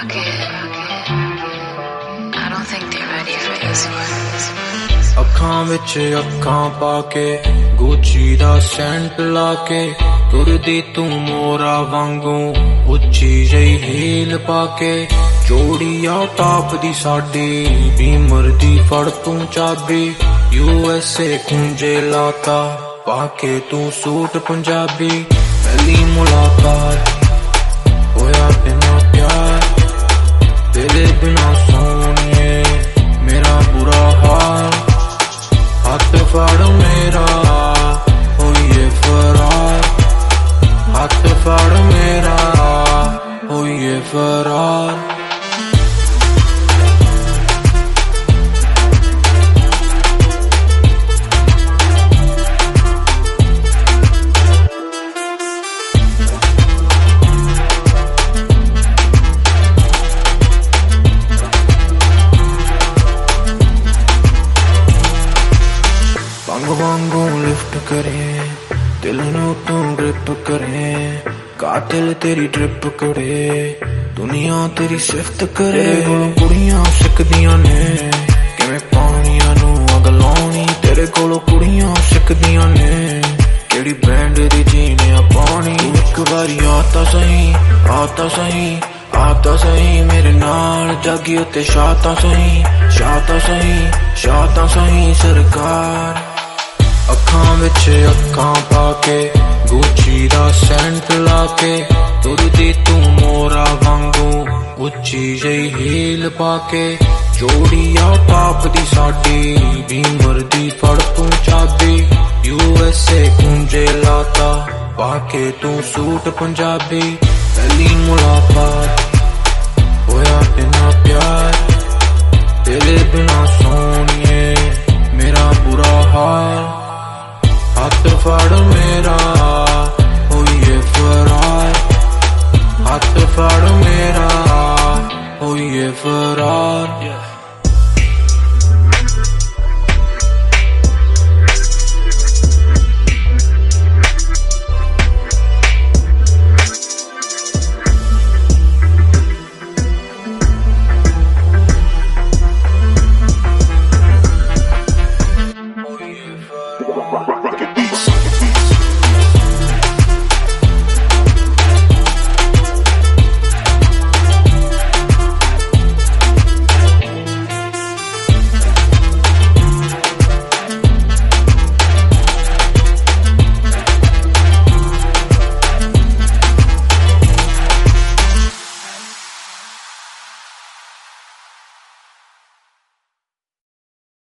ਅੱਖਾਂ ਵਿੱਚ ਅੱਖਾਂ ਪਾ ਕੇ ਗੁੱਚੀ ਦਾ ਸੈਂਟ ਲਾ ਕੇ ਤੁਰਦੀ ਤੂੰ ਮੋਰਾ ਵਾਂਗੂ ਉੱਚੀ ਜਿਹੀ ਹੀਲ ਪਾ ਕੇ ਚੋੜੀ ਆ ਟਾਪ ਦੀ ਸਾਡੀ ਬੀਮਰ ਦੀ ਫੜ ਤੂੰ ਚਾਬੀ USA ਕੁੰਜੇ ਲਾਤਾ ਪਾ ਕੇ ਤੂੰ ਸੂਟ ਪੰਜਾਬੀ ਪਹਿਲੀ ਮੁਲਾਕਾਤ ਹੋਇਆ ਬਿਨਾ ਪਿਆਰ ਤੇਰੇ ਬਿਨਾ ਸੋਹਣੀਏ ਮੇਰਾ ਬੁਰਾ ਹਾਲ ਹੱਥ ਫੜ ਮੇਰਾ ਹੋਈਏ ਫਰਾਰ ਹੱਥ ਫੜ ਮੇਰਾ ਹੋਈਏ ਫਰਾਰ वांगू लिफ्ट करे दिल नू तू ग्रिप करे कातिल तेरी ड्रिप करे दुनिया तेरी सिफत करे कोलों कुड़ियां सिकदियां ने किवें पानियां नू अग लाउणी तेरे कोलों कुड़ियां सिकदियां ने केड़ी ब्रांड दी जीने आ पानी एक बारी आता सही आता सही मेरे नाल जागी उत्ते शाता सही सरकार ਅੱਖਾਂ ਵਿੱਚ ਅੱਖਾਂ ਪਾ ਕੇ ਗੁੱਚੀ ਦਾ ਸੈਂਟ ਲਾ ਕੇ ਤੁਰਦੀ ਤੂੰ ਮੋਰਾ ਵਾਂਗੂ ਉੱਚੀ ਜਿਹੀ ਹੀਲ ਪਾ ਕੇ ਚੋੜੀ ਆ ਟਾਪ ਦੀ ਸਾਡੀ ਬੀਮਰ ਦੀ ਫੜ ਤੂੰ ਚਾਬੀ USA ਕੁੰਜੇ ਲਾਤਾ ਪਾ ਕੇ ਤੂੰ ਸੂਟ ਪੰਜਾਬੀ ਪਹਿਲੀ ਮੁਲਾਕਾਤ ਹੋਇਆ ਬਿਨਾ ਪਿਆਰ ਤੇਰੇ ਬਿਨਾ ਸੋਹਣੀਏ ਮੇਰਾ ਬੁਰਾ ਹਾਲ ਹੱਥ ਫੜ ਮੇਰਾ ਹੋਈਏ ਫਰਾਰ ਹੱਥ ਫੜ ਮੇਰਾ ਹੋਈਏ ਫਰਾਰ